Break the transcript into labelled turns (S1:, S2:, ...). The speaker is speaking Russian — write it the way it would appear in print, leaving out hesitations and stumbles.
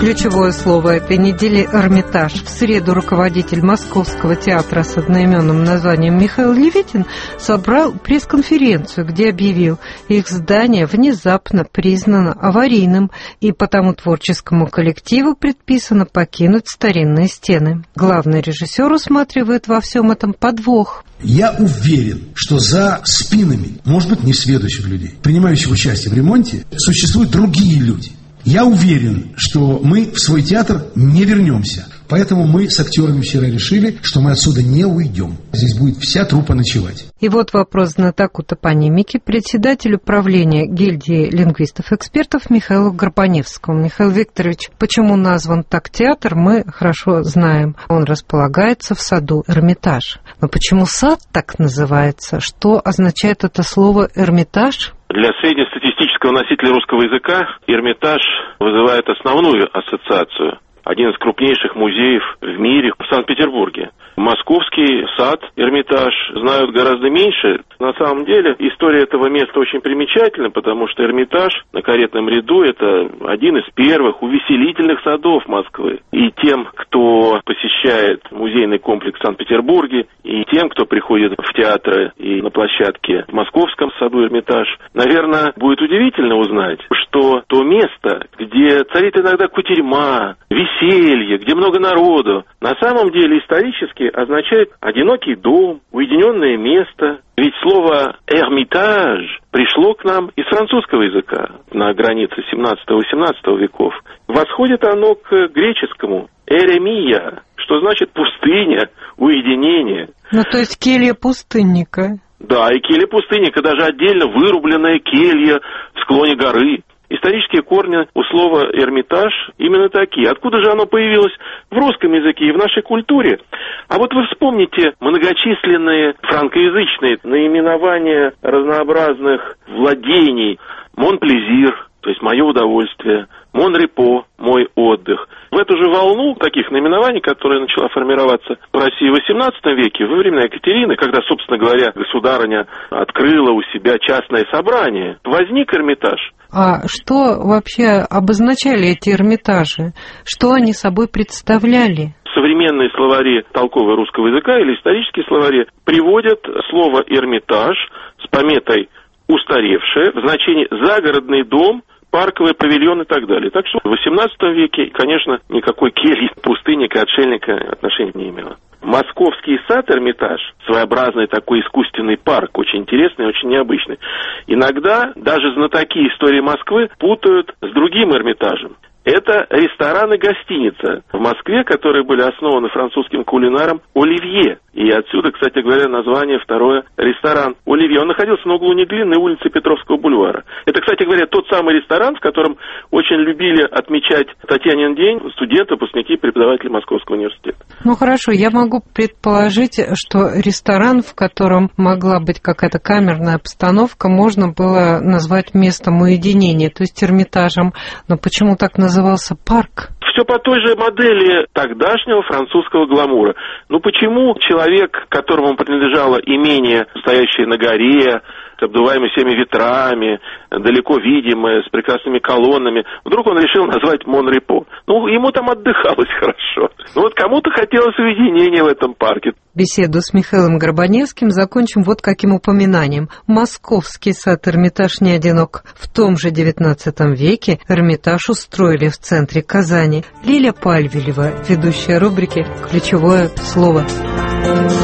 S1: Ключевое слово этой недели – «Эрмитаж». В среду руководитель Московского театра с одноименным названием Михаил Левитин собрал пресс-конференцию, где объявил, их здание внезапно признано аварийным, и потому творческому коллективу предписано покинуть старинные стены. Главный режиссер усматривает во всем этом подвох.
S2: Я уверен, что за спинами, может быть, несведущих людей, принимающих участие в ремонте, существуют другие люди. Я уверен, что мы в свой театр не вернемся. Поэтому мы с актерами вчера решили, что мы отсюда не уйдем. Здесь будет вся труппа ночевать.
S1: И вот вопрос знатоку топонимики, председателю правления гильдии лингвистов-экспертов Михаилу Горбаневскому. Михаил Викторович, почему назван так театр, мы хорошо знаем. Он располагается в саду Эрмитаж. Но почему сад так называется? Что означает это слово «Эрмитаж»?
S3: Для среднестатистического носителя русского языка Эрмитаж вызывает основную ассоциацию. Один из крупнейших музеев в мире в Санкт-Петербурге. Московский сад Эрмитаж знают гораздо меньше. На самом деле история этого места очень примечательна, потому что Эрмитаж на Каретном ряду – это один из первых увеселительных садов Москвы. И тем, кто посещает музейный комплекс в Санкт-Петербурге, и тем, кто приходит в театры и на площадке в Московском саду Эрмитаж, наверное, будет удивительно узнать, что то место, где царит иногда кутерьма, веселье, где много народу, на самом деле исторически означает одинокий дом, уединенное место. Ведь слово «эрмитаж» пришло к нам из французского языка на границе 17-18 веков. Восходит оно к греческому «эремия», что значит «пустыня», «уединение».
S1: Ну, то есть келья пустынника.
S3: Да, и келья пустынника, даже отдельно вырубленная келья в склоне горы. Исторические корни у слова «Эрмитаж» именно такие. Откуда же оно появилось в русском языке и в нашей культуре? А вот вы вспомните многочисленные франкоязычные наименования разнообразных владений. Монплезир, то есть «мое удовольствие», Монрепо, мой отдых. В эту же волну таких наименований, которая начала формироваться в России в XVIII веке, во времена Екатерины, когда, собственно говоря, государыня открыла у себя частное собрание, возник Эрмитаж.
S1: А что вообще обозначали эти Эрмитажи? Что они собой представляли?
S3: Современные словари толкового русского языка или исторические словари приводят слово «Эрмитаж» с пометой «устаревшее» в значении «загородный дом», парковый павильон и так далее. Так что в XVIII веке, конечно, никакой кельи, пустынника, отшельника отношения не имело. Московский сад Эрмитаж, своеобразный такой искусственный парк, очень интересный, очень необычный. Иногда даже знатоки истории Москвы путают с другим Эрмитажем. Это ресторан и гостиница в Москве, которые были основаны французским кулинаром Оливье. И отсюда, кстати говоря, название второе – ресторан Оливье. Он находился на углу Неглинной улицы Петровского бульвара. Это, кстати говоря, тот самый ресторан, в котором очень любили отмечать Татьянин день студенты, выпускники, преподаватели Московского университета.
S1: Ну хорошо, я могу предположить, что ресторан, в котором могла быть какая-то камерная обстановка, можно было назвать местом уединения, то есть Эрмитажем. Но почему так назывался парк?
S3: Все по той же модели тогдашнего французского гламура. Ну почему человек, которому принадлежало имение, стоящее на горе, обдуваемое всеми ветрами, далеко видимое, с прекрасными колоннами, вдруг он решил назвать Монрепо? Ну, ему там отдыхалось хорошо. Ну вот кому-то хотелось уединения в этом парке.
S1: Беседу с Михаилом Горбаневским закончим вот каким упоминанием. Московский сад Эрмитаж не одинок. В том же XIX веке Эрмитаж устроили в центре Казани. Лиля Пальвелева, ведущая рубрики «Ключевое слово».